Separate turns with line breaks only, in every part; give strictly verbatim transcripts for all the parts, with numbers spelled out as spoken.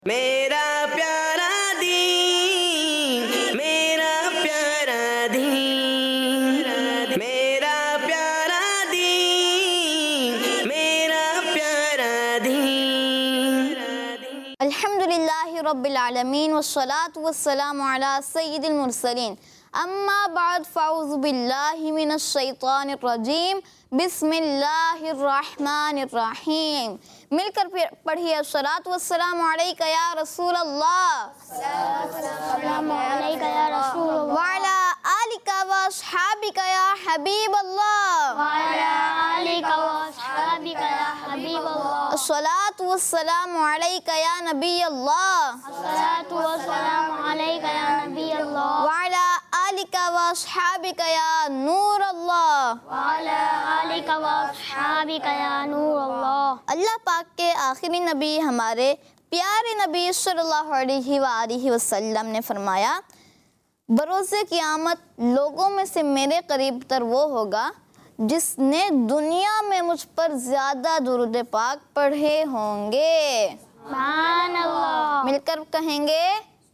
मेरा प्यारा दीन, मेरा प्यारा दीन, मेरा प्यारा दीन, मेरा प्यारा दीन।
अल्हम्दुलिल्लाहि रब्बिल आलमीन वस्सलातु वस्सलामु अला सय्यिदिल मुरसलीन अम्मा बाद फ़अऊज़ु बिल्लाहि मिनश शैतानिर रजीम बिस्मिल्लाहिर रहमानिर रहीम। मिलकर फिर पढ़िए अस्सलातु वस्सलामु अलैका या रसूल अल्लाह व अला आलिका व अस्हाबिका या हबीब अल्लाह। अस्सलातु वस्सलामु अलैका या नबी अल्लाह व अला आलिका व अस्हाबिका या नूर अल्लाह। अल्लाह पाक के आखिरी नबी हमारे प्यारे नबी सल्लल्लाहु अलैहि वसल्लम ने फरमाया, बरोज़े क़यामत लोगों में से मेरे करीब तर वो होगा जिसने दुनिया में मुझ पर ज़्यादा दुरूद पाक पढ़े होंगे। सुभान अल्लाह। मिलकर कहेंगे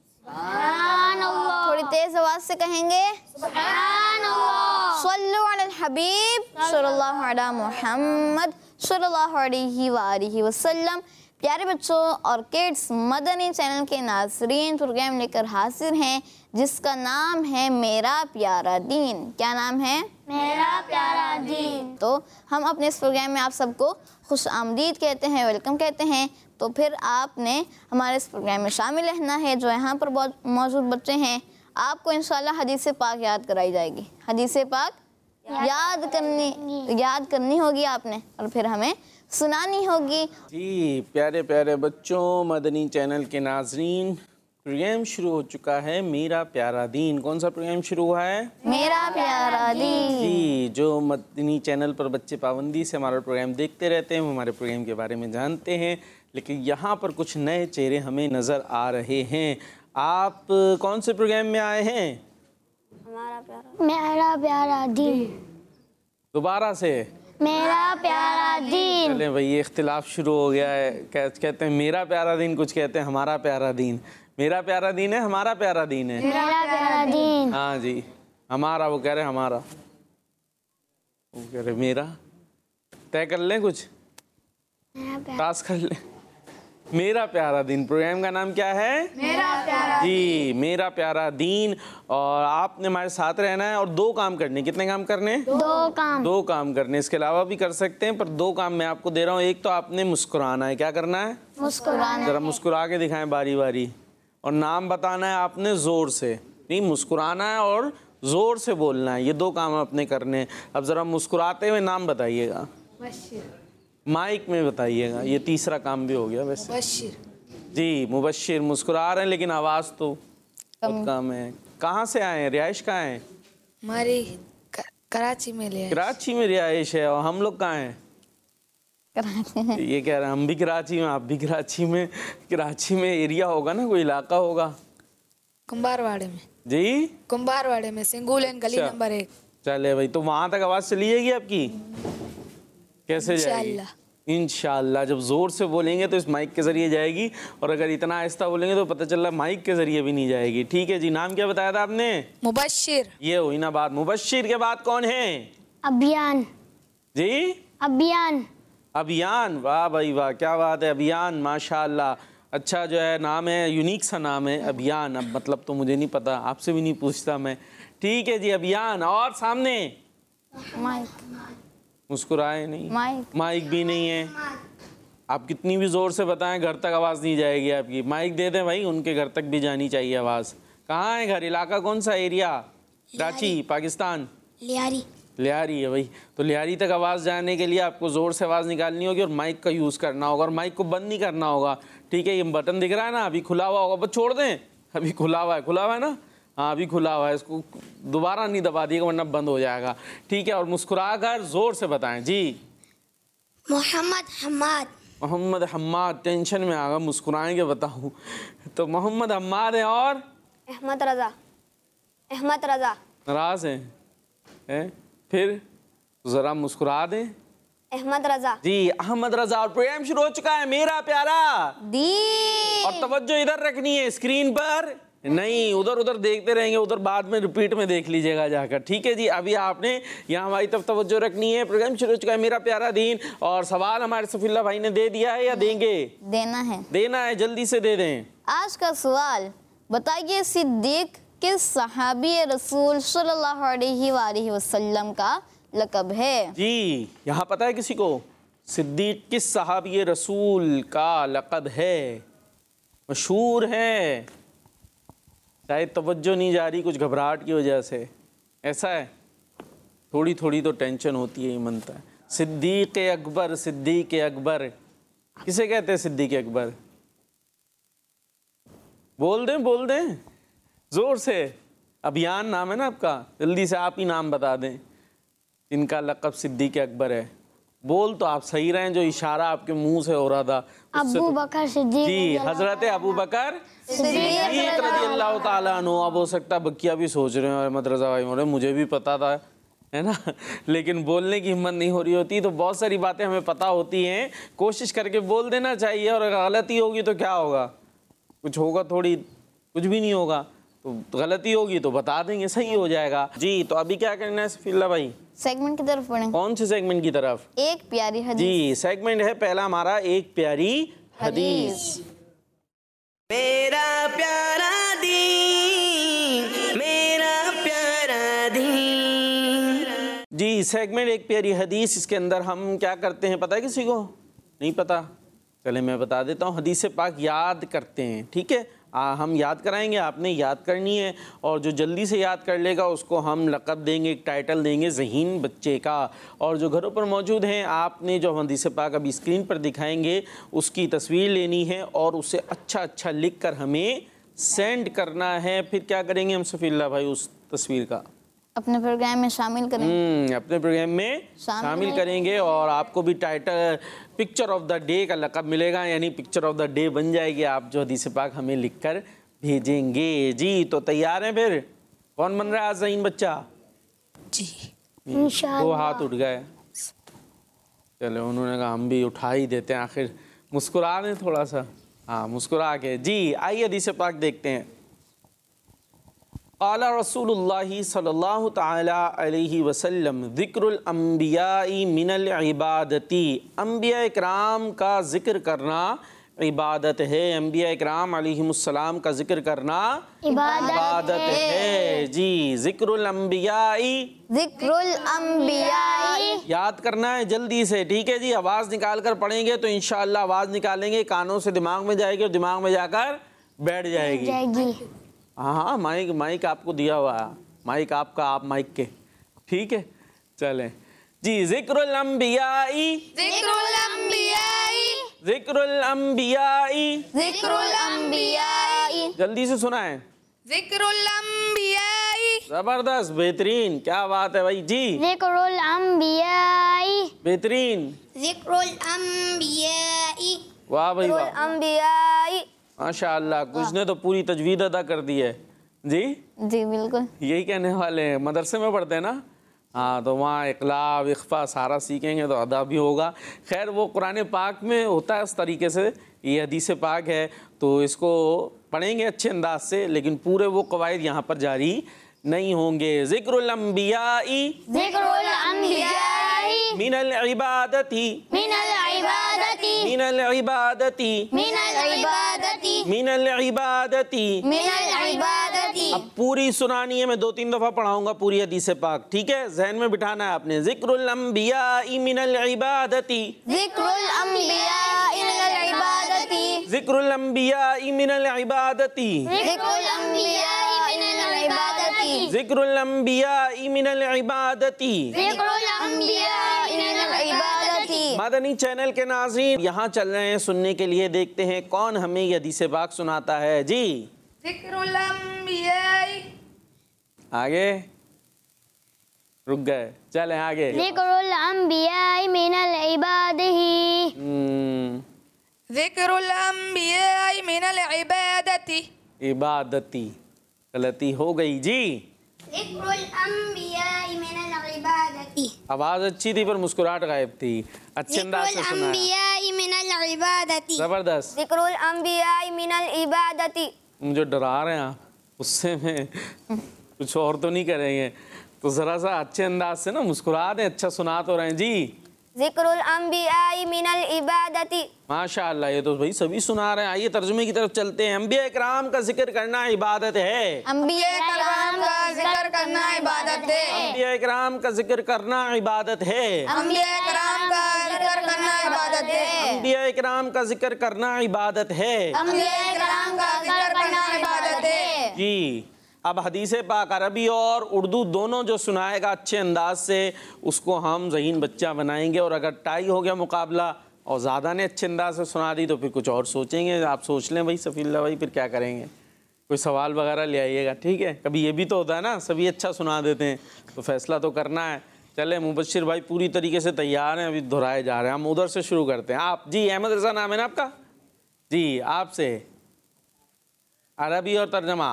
सुभान अल्लाह। थोड़ी तेज आवाज़ से कहेंगे सुभान अल्लाह। सल्लु अलल हबीब सल्लल्लाहु अला मुहम्मद सल्लल्लाहु अलैहि वसल्लम। प्यारे बच्चों और किड्स, मदनी चैनल के नाज़रीन प्रोग्राम लेकर हाजिर हैं जिसका नाम है मेरा प्यारा दीन। क्या नाम है? मेरा प्यारा दीन। तो हम अपने इस प्रोग्राम में आप सबको खुश आमदीद कहते हैं, वेलकम कहते हैं। तो फिर आपने हमारे इस प्रोग्राम में शामिल रहना है। जो यहाँ पर बहुत मौजूद बच्चे हैं, आपको इंशाल्लाह हदीस पाक याद कराई जाएगी। हदीस पाक याद करनी याद करनी होगी आपने और फिर हमें सुनानी होगी।
जी प्यारे प्यारे बच्चों, मदनी चैनल के नाजरीन, प्रोग्राम शुरू हो चुका है मेरा प्यारा दीन। कौन सा प्रोग्राम शुरू हुआ है?
मेरा प्यारा दीन।
जी, जो मदनी चैनल पर बच्चे पाबंदी से हमारा प्रोग्राम देखते रहते हैं, वो हमारे प्रोग्राम के बारे में जानते हैं, लेकिन यहाँ पर कुछ नए चेहरे हमें नज़र आ रहे हैं। आप कौन से प्रोग्राम में आए हैं?
हमारा प्यारा मेरा प्यारा दीन।
दोबारा से
मेरा प्यारा दीन।
चले भाई, ये इख्तिलाफ शुरू हो गया है। कह, कहते हैं मेरा प्यारा दीन, कुछ कहते हैं हमारा प्यारा दीन। मेरा प्यारा दीन है, हमारा प्यारा दीन है?
मेरा प्यारा दीन।
हाँ जी, हमारा, वो कह रहे हमारा, वो कह रहे मेरा। तय कर लें, कुछ पास कर लें। मेरा प्यारा दीन प्रोग्राम का नाम क्या है? मेरा प्यारा जी, मेरा प्यारा दीन। और आपने हमारे साथ रहना है और दो काम करने। कितने काम करने?
दो काम।
दो काम करने, इसके अलावा भी कर सकते हैं, पर दो काम मैं आपको दे रहा हूँ। एक तो आपने मुस्कुराना है। क्या करना है?
मुस्कुराना।
जरा मुस्कुरा के दिखाएं बारी बारी। और नाम बताना है आपने ज़ोर से, नहीं मुस्कुराना है और ज़ोर से बोलना है। ये दो काम आपने करने हैं। अब ज़रा मुस्कुराते हुए नाम बताइएगा, माइक में बताइएगा। ये तीसरा काम भी हो गया वैसे। मुबश्शिर जी, मुबश्शिर। मुस्कुरा रहे हैं लेकिन आवाज़ तो बहुत कम है। कहाँ से आए हैं? रिहाइश कहाँ है?
हमारी कराची में रिहाइश।
कराची में रिहाइश है। और हम लोग कहाँ हैं? ये कह रहे हैं हम भी कराची में, आप भी कराची में। कराची में एरिया होगा ना, कोई इलाका होगा।
कुंभारवाड़े में
जी,
कुंभारवाड़े में सिंगुल एंड गली नंबर एक।
चले भाई, तो वहाँ तक आवाज़ चली जाएगी आपकी? कैसे जाएगी? इंशाल्लाह। जब ज़ोर से बोलेंगे तो इस माइक के ज़रिए जाएगी, और अगर इतना आहिस्ता बोलेंगे तो पता चल रहा है माइक के ज़रिए भी नहीं जाएगी। ठीक है जी। नाम क्या बताया था आपने?
मुबश्शिर।
ये हुई ना बात। मुबश्शिर के बाद कौन है?
अभियान
जी,
अभियान
अभियान। वाह भाई वाह, क्या बात है। अभियान, माशाल्लाह। अच्छा जो है नाम है, यूनिक सा नाम है अभियान। अब मतलब तो मुझे नहीं पता, आपसे भी नहीं पूछता मैं। ठीक है जी, अभियान। और सामने
माइक।
मुस्कुराए नहीं,
माइक
माइक भी नहीं है। आप कितनी भी ज़ोर से बताएं, घर तक आवाज़ नहीं जाएगी आपकी। माइक दे दें भाई, उनके घर तक भी जानी चाहिए आवाज़। कहाँ है घर? इलाका कौन सा? एरिया? कराची, पाकिस्तान।
लियारी।
लियारी है भाई। तो लियारी तक आवाज़ जाने के लिए आपको ज़ोर से आवाज़ निकालनी होगी और माइक का यूज़ करना होगा, और माइक को बंद नहीं करना होगा। ठीक है, ये बटन दिख रहा है ना, अभी खुला हुआ होगा, बस छोड़ दें। अभी खुला हुआ है, खुला हुआ है ना? हाँ, अभी खुला हुआ है। इसको दोबारा नहीं दबा दिएगा वरना बंद हो जाएगा। ठीक है, और मुस्कुरा कर ज़ोर से बताएं। जी,
मोहम्मद हम्माद।
मोहम्मद हम्माद। टेंशन में आ गया, मुस्कुराएंगे बताऊँ तो। मोहम्मद हम्माद है। और
अहमद रज़ा। अहमद रज़ा।
नाराज़ हैं हैं? फिर ज़रा मुस्कुरा दें।
अहमद रजा।
जी अहमद रजा। और प्रोग्राम शुरू हो चुका है मेरा प्यारा
दीन।
और तवज्जो इधर रखनी है, स्क्रीन पर नहीं, उधर उधर देखते रहेंगे, उधर बाद में रिपीट में देख लीजिएगा जाकर, ठीक है जी। अभी आपने यहाँ हमारी तरफ तवज्जो रखनी है। प्रोग्राम शुरू हो चुका है मेरा प्यारा दीन और सवाल हमारे सफील्ला भाई ने दे दिया है या देंगे?
देना है।
देना है, जल्दी से दे दें।
आज का सवाल बताइए, सिद्दीक किस सहाबी रसूल सल्लल्लाहु अलैहि वसल्लम का लक़ब है? जी
यहाँ पता है किसी को? सिद्दीक किस सहाबी रसूल का लक़ब है? मशहूर है, शायद तवज्जो नहीं जा रही कुछ घबराहट की वजह से, ऐसा है? थोड़ी थोड़ी तो टेंशन होती है, ये मनता है। सिद्दीक अकबर, सिद्दीक अकबर किसे कहते हैं? सिद्दीक अकबर बोल दें, बोल दें जोर से। अभियान नाम है ना आपका, जल्दी से आप ही नाम बता दें इनका लक़ब सिद्दीक अकबर है। बोल तो आप सही रहे हैं, जो इशारा आपके मुंह से हो रहा था
अबू बकर सिद्दीक
जी, हजरत अबू बकर सिद्दीक रज़ी अल्लाह ताला अन्हु। अब हो सकता है बकिया भी सोच रहे हैं अहमद रज़ा भाई मोरे मुझे भी पता था, है ना, लेकिन बोलने की हिम्मत नहीं हो रही होती। तो बहुत सारी बातें हमें पता होती हैं, कोशिश करके बोल देना चाहिए। और अगर गलती होगी तो क्या होगा? कुछ होगा थोड़ी, कुछ भी नहीं होगा। तो गलती होगी तो बता देंगे, सही हो जाएगा जी। तो अभी क्या करना है सफील्ला भाई?
सेगमेंट की तरफ बढ़ें।
कौन से सेगमेंट की तरफ?
एक प्यारी हदीस।
जी, सेगमेंट है पहला हमारा एक प्यारी हदीस।
मेरा प्यारा दीन, मेरा प्यारा दीन।
जी, सेगमेंट एक प्यारी हदीस। इसके अंदर हम क्या करते हैं पता है किसी को? नहीं पता? चले मैं बता देता हूँ। हदीस पाक याद करते हैं, ठीक है? आ, हम याद कराएंगे, आपने याद करनी है। और जो जल्दी से याद कर लेगा उसको हम लक़ब देंगे, एक टाइटल देंगे ज़हीन बच्चे का। और जो घरों पर मौजूद हैं, आपने जो हदीस पाक अभी स्क्रीन पर दिखाएंगे उसकी तस्वीर लेनी है और उसे अच्छा अच्छा लिख कर हमें सेंड करना है। फिर क्या करेंगे हम सफील्ला भाई? उस तस्वीर का
अपने प्रोग्राम में शामिल करेंगे।
अपने प्रोग्राम में शामिल करेंगे और आपको भी title picture of the day का लक़ब मिलेगा, यानी पिक्चर ऑफ द डे बन जाएगी आप जो हदीस पाक हमें लिखकर भेजेंगे। जी, तो तैयार हैं फिर? कौन बन रहा है आज ज़हीन बच्चा?
जी
इंशाअल्लाह।
दो हाथ उठ गए। चलो, उन्होंने कहा हम भी उठा ही देते हैं, आखिर मुस्कुरा दें थोड़ा सा। हाँ, मुस्कुरा के। जी, आइए हदीस पाक देखते हैं। क़ाला रसूलुल्लाहि सल्लल्लाहु तआला अलैहि वसल्लम ज़िक्रुल अंबियाई मिनल इबादती। अंबिया इकराम का ज़िक्र करना इबादत है। अंबिया इकराम अलैहिमुस्सलाम का ज़िक्र करना इबादत है। जी, ज़िक्रुल अंबियाई,
ज़िक्रुल अंबियाई
याद करना है जल्दी से, ठीक है जी? आवाज़ निकाल कर पढ़ेंगे तो इंशाअल्लाह आवाज़ निकालेंगे, कानों से दिमाग में जाएगी और दिमाग में जाकर बैठ जाएगी।
जाएगी।
हाँ हाँ, माइक माइक आपको दिया हुआ है, माइक आपका, आप माइक के, ठीक है? चलें जी। ज़िक्रुल अंबियाई,
ज़िक्रुल अंबियाई,
ज़िक्रुल अंबियाई,
ज़िक्रुल अंबियाई।
जल्दी से सुना है।
ज़िक्रुल अंबियाई।
जबरदस्त, बेहतरीन, क्या बात है भाई जी,
ज़िक्रुल अंबियाई,
बेहतरीन,
ज़िक्रुल अंबियाई,
वाह भाई वाह,
अंबियाई।
माशाअल्लाह। कुछ ने तो पूरी तजवीद अदा कर दी है जी।
जी बिल्कुल,
यही कहने वाले हैं, मदरसे में पढ़ते हैं ना? हाँ, तो वहाँ इक़लाब इख्फ़ा सारा सीखेंगे तो अदा भी होगा। खैर, वो कुरान पाक में होता है उस तरीके से, ये हदीस पाक है तो इसको पढ़ेंगे अच्छे अंदाज से, लेकिन पूरे वो कवायद यहाँ पर जारी नहीं होंगे। ज़िक्रुल अंबियाई,
ज़िक्रुल अंबियाई,
मिनल इबादती,
मिनल इबादती,
मिनल इबादती,
मिनल इबादती,
मिनल इबादती।
मिनल इबादती।
अब पूरी सुनानी है, मैं दो तीन दफ़ा पढ़ाऊंगा पूरी हदीस पाक, ठीक है? जहन में बिठाना है आपने। ज़िक्रुल अंबियाई मिनल इबादती,
ज़िक्रुल अंबियाई मिनल इबादती,
ज़िक्रुल अंबियाई मिनल इबादती,
ज़िक्रुल अंबियाई मिनल इबादती,
ज़िक्रुल अंबियाई मिनल इबादती।
ज़िक्रुल
अंबियाई मिनल इबादती।
मदनी चैनल के नाज़रीन, यहाँ चल रहे हैं सुनने के लिए, देखते हैं कौन हमें ये हदीस पाक सुनाता है जी।
ज़िक्रुल अंबियाई।
आगे रुक गए, चलें आगे।
ज़िक्रुल अंबियाई मिनल इबादती,
हम्म,
ज़िक्रुल अंबियाई मिनल इबादती।
इबादती गलती हो गई जी।
ज़िक्रुल अंबियाई मिनल इबादती।
आवाज़ अच्छी थी पर मुस्कुराहट गायब थी। अच्छे अंदाज से सुनाया,
अंबियाई मिनल इबादती।
ज़बरदस्त।
जिक्रुल अंबियाई मिनल इबादती।
मुझे डरा रहे हैं आप, उससे में कुछ और तो नहीं करेंगे, तो ज़रा सा अच्छे अंदाज से ना मुस्कुरा दें। अच्छा सुना तो रहे हैं जी।
जिक्रुल अंबियाई मिनल इबादती।
माशाअल्लाह, ये तो भाई सभी सुना रहे हैं। आइए तर्जुमे की तरफ चलते हैं। अंबिया इकराम का जिक्र करना इबादत है।
अंबिया
कराम का जिक्र करना इबादत है।
अंबिया इकराम का जिक्र करना इबादत है।
अंबिया कराम का जिक्र करना इबादत है।
अंबिया इकराम का जिक्र करना इबादत है।
अंबिया कराम का जिक्र करना इबादत है।
जी, अब हदीस पाक अरबी और उर्दू दोनों जो सुनाएगा अच्छे अंदाज से, उसको हम ज़हीन बच्चा बनाएंगे। और अगर टाई हो गया मुकाबला और ज़्यादा ने अच्छे अंदाज से सुना दी तो फिर कुछ और सोचेंगे। आप सोच लें भाई सफ़ील्ला भाई, फिर क्या करेंगे, कोई सवाल वगैरह ले आइएगा, ठीक है। कभी ये भी तो होता है ना, सभी अच्छा सुना देते हैं, तो फैसला तो करना है। चले, मुबश्शिर भाई पूरी तरीके से तैयार हैं, अभी दोहराए जा रहे हैं। हम उधर से शुरू करते हैं। आप जी, अहमद रज़ा नाम है ना आपका जी, आपसे अरबी और तर्जमा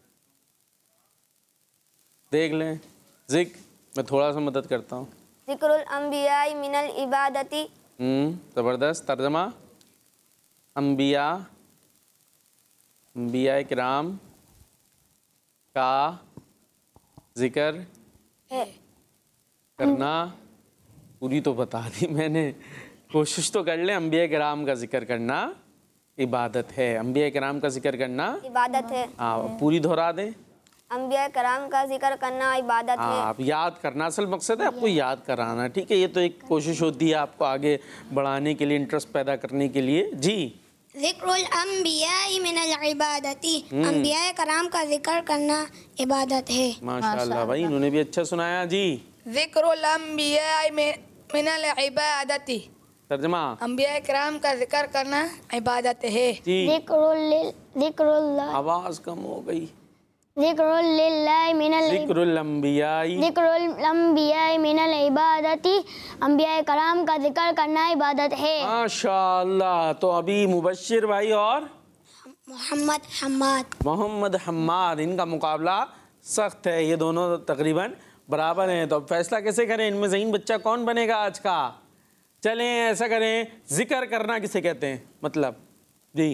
देख लें। जिक मैं थोड़ा सा मदद करता हूँ।
जिक्रुल अंबियाई मिनल इबादती।
हम्म, ज़बरदस्त। तर्जमा, अंबिया अंबिया किराम का जिक्र
है।
करना, पूरी तो बता दी मैंने, कोशिश तो कर लें। अंबिया किराम का जिक्र करना इबादत है। अंबिया किराम का जिक्र करना
इबादत है।
हाँ, पूरी दोहरा दें।
अंबिया कराम का जिक्र करना इबादत
हाँ,
है।
आप याद करना, असल मकसद है आपको याद कराना, ठीक है। ये तो एक कोशिश होती है आपको आगे बढ़ाने के लिए, इंटरेस्ट पैदा करने के लिए जी।
जिक्रुल अंबियाई मिनल इबादती। अंबिया कराम का जिक्र करना इबादत है।
माशाल्लाह भाई, इन्होंने भी अच्छा सुनाया जी।
जिक्रुल अंबिया मिनल इबादती।
तर्जमा,
अंबिया कराम का जिक्र करना इबादत है।
जी।
जिक्रुल जिक्रुल्लाह
आवाज कम हो गई।
जिक्रुल लिल्लाहि मिनल
जिक्रुल अंबियाई
जिक्रुल अंबियाई मिनल इबादती। अंबिया कराम का जिक्र करना इबादत है।
माशाल्लाह। तो अभी मुबश्शिर भाई और
मोहम्मद हम्माद
मोहम्मद हम्माद, इनका मुकाबला सख्त है। ये दोनों तकरीबन बराबर हैं। तो अब फैसला कैसे करें, इनमें ज़हीन बच्चा कौन बनेगा आज का। चलें ऐसा करें, जिक्र करना किसे कहते हैं, मतलब जी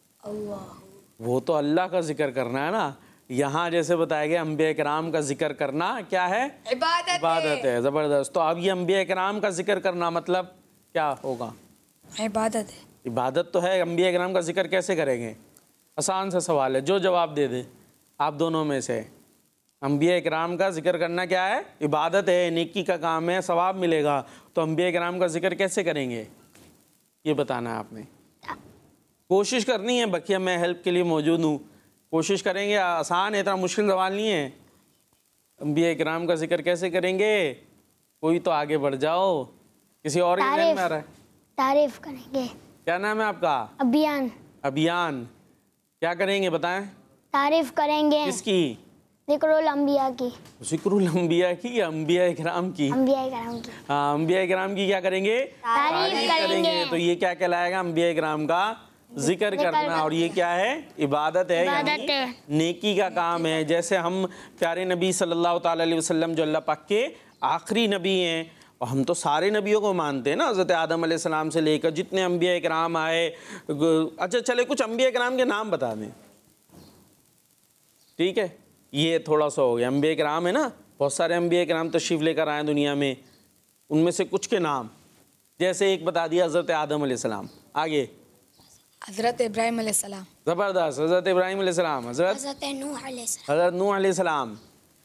अल्लाह। वो तो अल्लाह का जिक्र करना है ना। यहाँ जैसे बताया गया अंबिया किराम का जिक्र करना क्या है,
इबादत
इबादत है। ज़बरदस्त। तो अब ये अंबिया किराम का जिक्र करना मतलब क्या होगा,
इबादत है।
इबादत तो है। अंबिया किराम का जिक्र कैसे करेंगे, आसान सा सवाल है, जो जवाब दे दे आप दोनों में से। अंबिया किराम का जिक्र करना क्या है, इबादत है, नेकी का काम है, सवाब मिलेगा। तो अंबिया किराम का जिक्र कैसे करेंगे ये बताना है आपने। कोशिश करनी है, बखिया मैं हेल्प के लिए मौजूद हूँ। कोशिश करेंगे, आसान है, इतना मुश्किल सवाल नहीं है। अंबिया किराम का जिक्र कैसे करेंगे, कोई तो आगे बढ़ जाओ। किसी और के ध्यान में आ रहा है?
तारीफ करेंगे।
क्या नाम है आपका?
अभियान।
अभियान। क्या करेंगे बताएं?
तारीफ करेंगे।
किसकी?
जिक्रुल अंबिया की।
जिक्रुल अंबिया की या अंबिया किराम की?
अंबिया कराम की।
हाँ, अंबिया किराम की क्या करेंगे,
तारीफ करेंगे।
तो ये क्या कहलाएगा, अंबिया किराम का जिक्र करना। और ये क्या है, इबादत है,
इबादत है।
यानी नेकी का काम है। जैसे हम प्यारे नबी सल्लल्लाहु ताला अलैहि वसल्लम जो अल्लाह पाक के आखिरी नबी हैं, और हम तो सारे नबियों को मानते हैं ना, हज़रत आदम अलैहिस्सलाम से लेकर जितने अंबिया किराम आए। अच्छा चले, कुछ अंबिया किराम के नाम बता दें, ठीक है। ये थोड़ा सा हो गया, अंबिया किराम है ना, बहुत सारे अंबिया किराम तशरीफ़ लेकर आए दुनिया में, उनमें से कुछ के नाम। जैसे एक बता दिया हज़रत आदम अलैहिस्सलाम, आगे
हज़रत इब्राहिम अलैहिस्सलाम।
ज़बरदस्त, हज़रत इब्राहिम अलैहिस्सलाम, हज़रत
हज़रत नूह अलैहिस्सलाम।
हज़रत नूह अलैहिस्सलाम।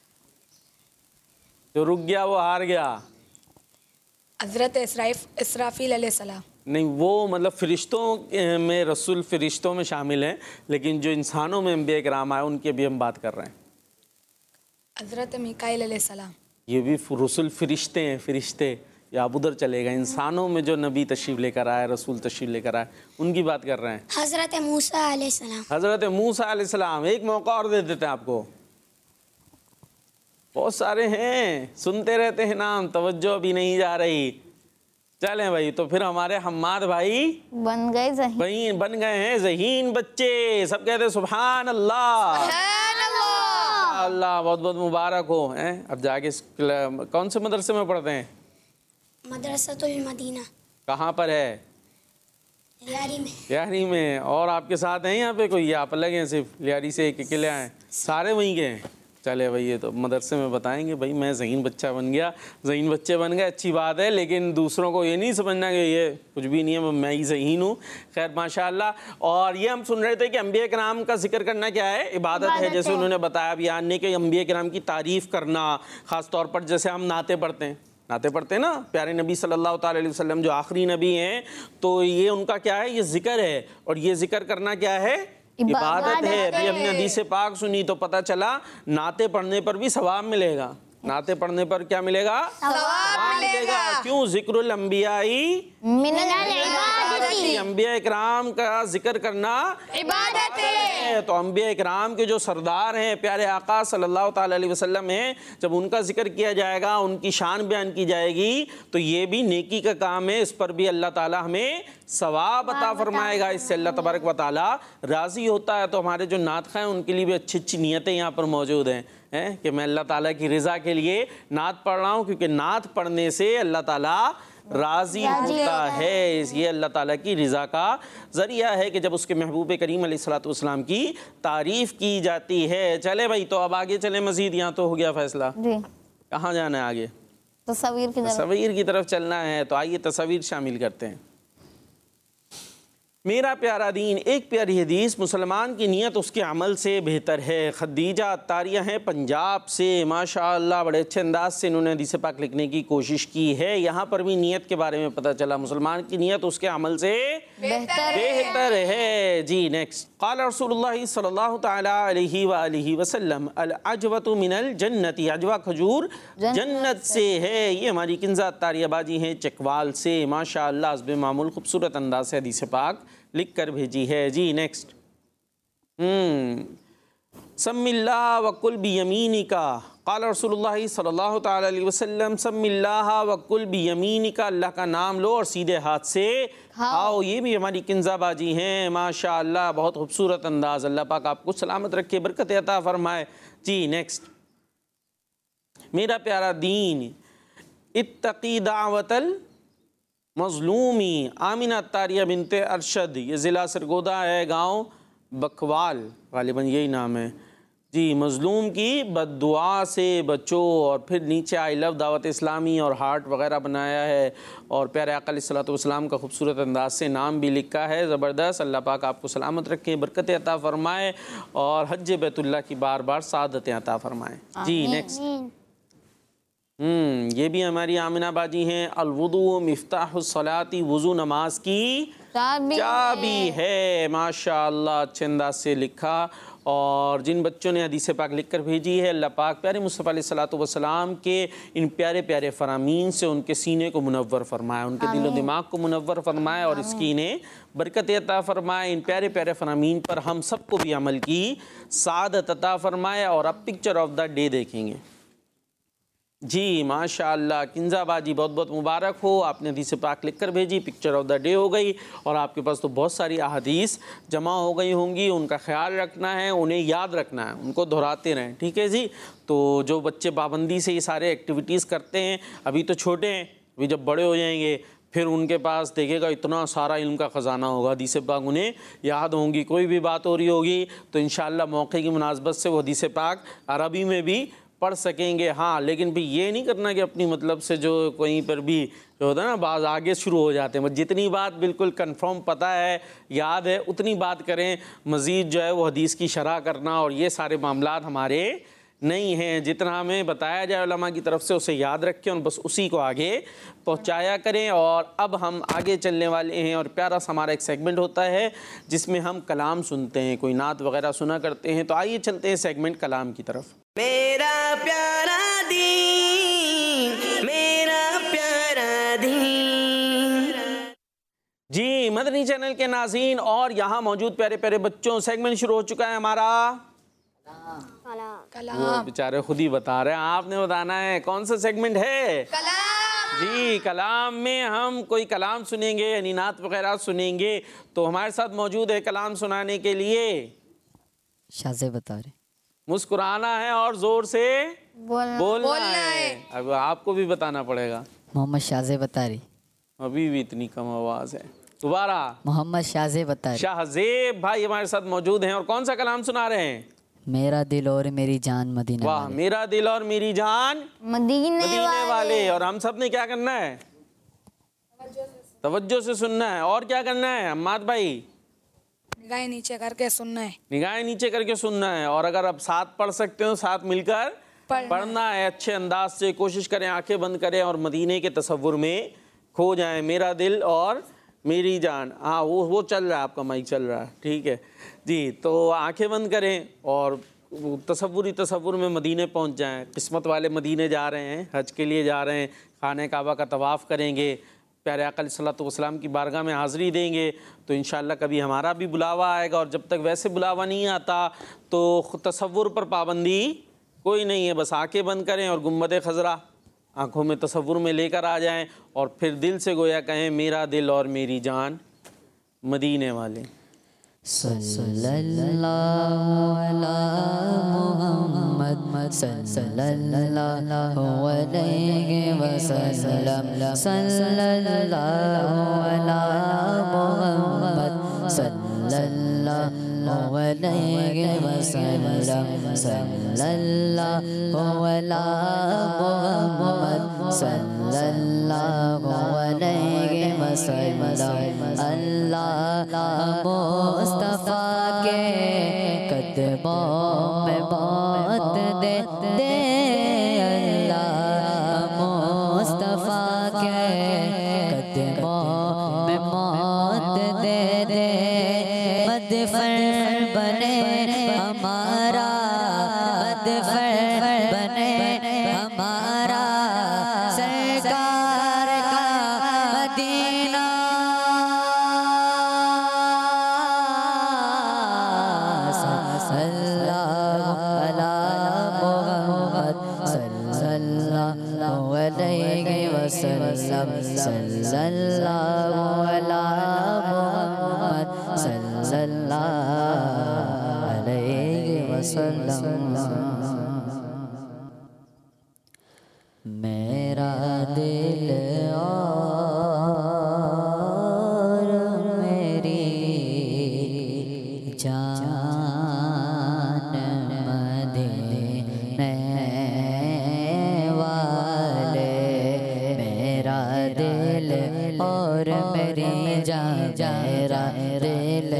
जो रुक गया वो हार गया।
हज़रत इसराइफ इसराफील अलैहिस्सलाम।
नहीं, वो मतलब फ़रिश्तों में रसूल फ़रिश्तों में शामिल हैं, लेकिन जो इंसानों में अंबिया किराम आए उनकी अभी हम बात कर रहे हैं।
हज़रत मिकाईल अलैहिस्सलाम।
ये भी रसूल फ़रिश्ते हैं, फ़रिश्ते, या आप उधर चलेगा। इंसानों में जो नबी तशरीफ़ लेकर आए, रसूल तशरीफ़ लेकर आए, उनकी बात कर रहे हैं।
हज़रत मूसा अलैहिस्सलाम।
हज़रत मूसा अलैहिस्सलाम। एक मौका और दे देते हैं आपको, बहुत सारे हैं, सुनते रहते हैं नाम, तवज्जो अभी नहीं जा रही। चलें भाई, तो फिर हमारे हम्माद भाई
बन गए ज़हीन।
भाई बन गए हैं ज़हीन बच्चे। सब कहते हैं सुभान अल्लाह, अल्लाह बहुत बहुत मुबारक हो। हैं अब जाके कौन से मदरसे में पढ़ते हैं?
मदरसतुल मदीना
कहाँ पर है?
लियारी में।
लियारी में। और आपके साथ हैं यहाँ पे कोई, या आप अलग हैं सिर्फ लियारी से एक अकेले आए? सारे वहीं के हैं। चले भाई, ये तो मदरसे में बताएंगे भाई मैं ज़हीन बच्चा बन गया, ज़हीन बच्चे बन गए, अच्छी बात है, लेकिन दूसरों को ये नहीं समझना कि ये कुछ भी नहीं है, मैं ही ज़हीन हूँ। खैर माशाअल्लाह। और ये हम सुन रहे थे कि अंबिया किराम का जिक्र करना क्या है? इबादत है। जैसे उन्होंने बताया बयान ने कि अंबिया किराम की तारीफ़ करना, ख़ास तौर पर जैसे हम नाते पढ़ते हैं, नाते पढ़ते हैं ना, प्यारे नबी सल्लल्लाहु अलैहि वसल्लम जो आखिरी नबी हैं, तो ये उनका क्या है? ये जिक्र है। और ये जिक्र करना क्या है? इबादत है। अभी हमने हदीस पाक सुनी तो पता चला नाते पढ़ने पर भी सवाब मिलेगा। नाते पढ़ने पर क्या मिलेगा?
सवाब मिलेगा।
क्यों? जिक्रुल अंबियाई
मिनल इबादती,
अंबिया इकराम का जिक्र करना
इबादत है।
तो अंबिया इकराम के जो सरदार हैं, प्यारे आका सल्लल्लाहु ताला अलैहि वसल्लम हैं, जब उनका जिक्र किया जाएगा, उनकी शान बयान की जाएगी, तो ये भी नेकी का काम है। इस पर भी अल्लाह ताला हमें सवाब अता फरमाएगा। इससे अल्लाह तबारक व ताला राज़ी होता है। तो हमारे जो नात खां हैं उनके लिए भी अच्छी अच्छी नियतें यहाँ पर मौजूद हैं हैं कि मैं अल्लाह ताला की रज़ा के लिए नात पढ़ रहा हूँ, क्योंकि नात पढ़ने से अल्लाह ताला राज़ी होता है। ये अल्लाह ताला की रज़ा का ज़रिया है कि जब उसके महबूब करीम अलैहिस्सलातु वस्सलाम की तारीफ़ की जाती है। चले भाई, तो अब आगे चले मज़ीद। यहाँ तो हो गया फ़ैसला,
जी
कहाँ जाना है आगे?
तस्वीर की तरफ।
तस्वीर की तरफ चलना है। तो आइए तस्वीर शामिल करते हैं। मेरा प्यारा दीन, एक प्यारी हदीस, मुसलमान की नीयत उसके अमल से बेहतर है। खदीजा अत्तारिया हैं पंजाब से, माशाअल्लाह बड़े अच्छे अंदाज से इन्होंने हदीस पाक लिखने की कोशिश की है। यहाँ पर भी नीयत के बारे में पता चला, मुसलमान की नीयत उसके अमल से
बेहतर
बेहतर है। जी नेक्स्ट। क़ाल रसूलुल्लाह सल्लल्लाहु तआला अलैहि व आलिहि वसल्लम, अल अजवतु मिनल जन्नति, अजवा खजूर जन्नत से है। ये हमारी किंजा अत्तारिया बाजी हैं चकवाल से, माशाअल्लाह हस्बे मामूल खूबसूरत अंदाज से हदीस पाक लिख कर भेजी है। जी नेक्स्ट। हम्म सम्मिल्लाह वकुल बियमीनिका, क़ाल रसूलुल्लाह सल्लल्लाहु तआला अलैहि वसल्लम, सम्मिल्लाह वकुल बियमीनिका, अल्लाह का नाम लो और सीधे हाथ से खाओ। ये भी हमारी किंजाबाजी हैं, माशाअल्लाह बहुत खूबसूरत अंदाज। अल्लाह पाक आपको सलामत रखे, बरकत अता फरमाए। जी नेक्स्ट। मेरा प्यारा दीन, इत्तकी दावतल मज़लूमी, आमिना अत्तारिया बिनते अरशद, ये ज़िला सरगोदा है, गांव बकवाल, गालिबन यही नाम है जी। मज़लूम की बद्दुआ से बचो। और फिर नीचे आई लव दावत इस्लामी और हार्ट वगैरह बनाया है, और प्यारे आका अलैहिस्सलातु वस्सलाम का खूबसूरत अंदाज से नाम भी लिखा है। ज़बरदस्त। अल्लाह पाक आपको सलामत रखे, बरकत अता फरमाए, और हज बैतुल्लाह की बार बार सादतें अता फरमाए। जी नेक्स्ट। हम्म ये भी हमारी आमिना बाजी हैं। अलवुदु मिफ्ताहुस्सलाती, वुज़ू नमाज की चाबी है। माशाअल्लाह अच्छे अंदाज से लिखा। और जिन बच्चों ने हदीस पाक लिख कर भेजी है, अल्लाह पाक प्यारे मुस्तफ़ा अलैहिस्सलातु वस्सलाम के इन प्यारे प्यारे फ़रामीन से उनके सीने को मुनव्वर फरमाए, उनके दिलो दिमाग को मुनव्वर फरमाए, और इसकी इन्हें बरकत अता फरमाए। इन प्यारे प्यारे फ़रामीन पर हम सबको भी अमल की सादत अता फरमाए। और अब पिक्चर ऑफ द डे देखेंगे। जी माशाअल्लाह, किंजाबाजी बहुत बहुत मुबारक हो, आपने हदीस पाक लिख कर भेजी, पिक्चर ऑफ द डे हो गई, और आपके पास तो बहुत सारी अहादीस जमा हो गई होंगी। उनका ख्याल रखना है, उन्हें याद रखना है, उनको दोहराते रहें, ठीक है जी। तो जो बच्चे पाबंदी से ये सारे एक्टिविटीज़ करते हैं, अभी तो छोटे हैं, अभी जब बड़े हो जाएंगे फिर उनके पास देखेगा इतना सारा इल्म का ख़जाना होगा, हदीस पाक उन्हें याद होंगी। कोई भी बात हो रही होगी तो इंशाअल्लाह मौके की मुनासबत से वो हदीस पाक अरबी में भी पढ़ सकेंगे। हाँ, लेकिन भी ये नहीं करना कि अपनी मतलब से जो कहीं पर भी जो होता है ना, बाज़ आगे शुरू हो जाते हैं। जितनी बात बिल्कुल कंफर्म पता है, याद है, उतनी बात करें। मज़ीद जो है वो हदीस की शरह करना और ये सारे मामलात हमारे नहीं हैं। जितना हमें बताया जाए उलमा की तरफ से उसे याद रखें और बस उसी को आगे पहुंचाया करें। और अब हम आगे चलने वाले हैं, और प्यारा सा हमारा एक सेगमेंट होता है जिसमें हम कलाम सुनते हैं, कोई नात वगैरह सुना करते हैं। तो आइए चलते हैं सेगमेंट कलाम की तरफ।
मेरा प्यारा दीन, मेरा प्यारा दीन।
जी मदनी चैनल के नाज़रीन और यहाँ मौजूद प्यारे प्यारे बच्चों, सेगमेंट शुरू हो चुका है हमारा। वो बेचारे खुद ही बता रहे हैं, आपने बताना है कौन सा सेगमेंट है।
कलाम।
जी कलाम में हम कोई कलाम सुनेंगे, यानी नात वगैरह सुनेंगे। तो हमारे साथ मौजूद है कलाम सुनाने के लिए
शाज़े बता रहे,
मुस्कुराना है और जोर से
बोलना,
बोलना,
बोलना
है।
है।
अब आपको भी बताना पड़ेगा।
मोहम्मद शाहजेब अतारी।
अभी भी इतनी कम आवाज़ है। दोबारा।
मोहम्मद शाहजेब अतारी।
शाहजेब भाई हमारे साथ मौजूद हैं और कौन सा कलाम सुना रहे हैं?
मेरा दिल और मेरी जान मदीना
वाह,
वाले।
मेरा दिल और मेरी जान
मदीने
मदीने
वाले।
वाले। और हम सब ने क्या करना है? तवज्जो से सुनना है। और क्या करना है अम्माद भाई?
निगाहें नीचे करके सुनना है।
निगाहें नीचे करके सुनना है। और अगर आप साथ पढ़ सकते हो साथ मिलकर पढ़ना है अच्छे अंदाज से। कोशिश करें आंखें बंद करें और मदीने के तसव्वुर में खो जाएं। मेरा दिल और मेरी जान। हाँ वो वो चल रहा है, आपका माइक चल रहा है, ठीक है जी। तो आंखें बंद करें और तसव्वुरी तसव्वुर में मदीने पहुंच जाएं। किस्मत वाले मदीने जा रहे हैं, हज के लिए जा रहे हैं, खाने काबा का तवाफ़ करेंगे, प्यारे आका सल्लल्लाहु अलैहि वसल्लम की बारगाह में हाज़िरी देंगे। तो इंशाअल्लाह कभी हमारा भी बुलावा आएगा। और जब तक वैसे बुलावा नहीं आता तो तसव्वुर पर पाबंदी कोई नहीं है। बस आंखें बंद करें और गुम्बद खज़रा आँखों में तसव्वुर में लेकर आ जाएं और फिर दिल से गोया कहें मेरा दिल और मेरी जान मदीने वाले।
सल्लल्लाहु अला मुहम्मद सल्लल्लाहु अलैहि वसल्लम। सल्लल्लाहु अला मुहम्मद सल्लल्लाहु अलैहि वसल्लम। सल्लल्लाहु अला मुहम्मद सल्लल्लाहु अलैहि वसल्लम। अल्लाह मुस्तफ़ा के कदमों में मौत दे दे। अल्लाह मुस्तफ़ा के कदमों में मौत दे दे। मदफर बने हमारा, मदफर बने हमारा सरकार का मदीना। सल्लल्लाहु अला मुहम्मद सल्लल्लाहु अलैहि वसल्लम। सल्लल्लाहु अला मुहम्मद सल्लल्लाहु अलैहि वसल्लम। मेरा दिल और मेरी जान मदीने वाले। मेरा दिल और मेरी जान, मेरा दिल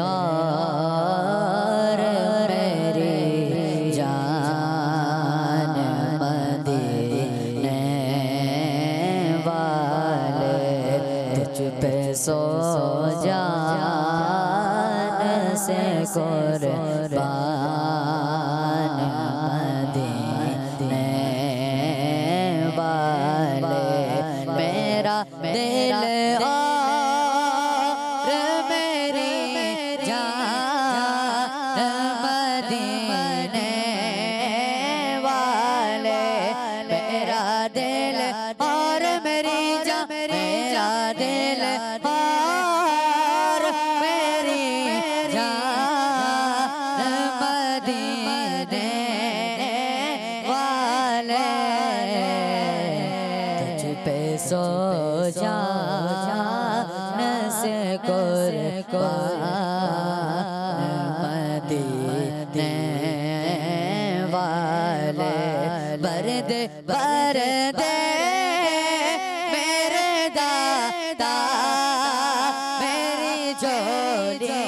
और मेरी जान मदीने वाले। तुझ पे सो जान से कुर्बान मदीने वाले। मेरा दिल और मेरी जान मदीने वाले। मेरा दिल और मेरी जान, मेरा दिल और मेरी जान मदीने वाले। तुझ पे सो जान से कुर्बान मदीने वाले। बरद बरद मेरे दादा मेरी झोली।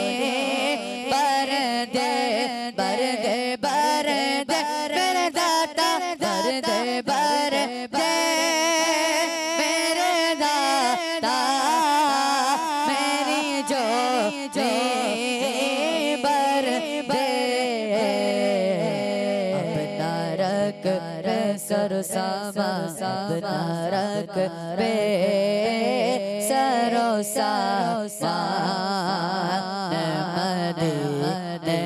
बरद बरद बरद मेरे दादा बरद बरद मेरे दादा मेरी झोली। बरद अपना रख सर सामा, अपना रख पे सरो सामान मदीने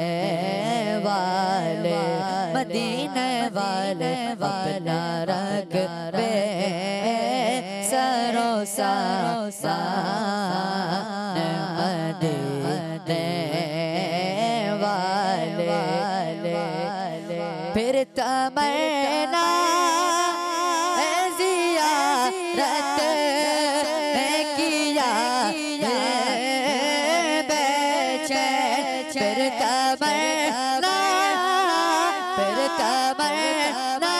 वाले। मदीने वाले अपना रख पे सरो सामान मदीने वाले। फिर तमन्ना जिया कमर ना फिर कमर ना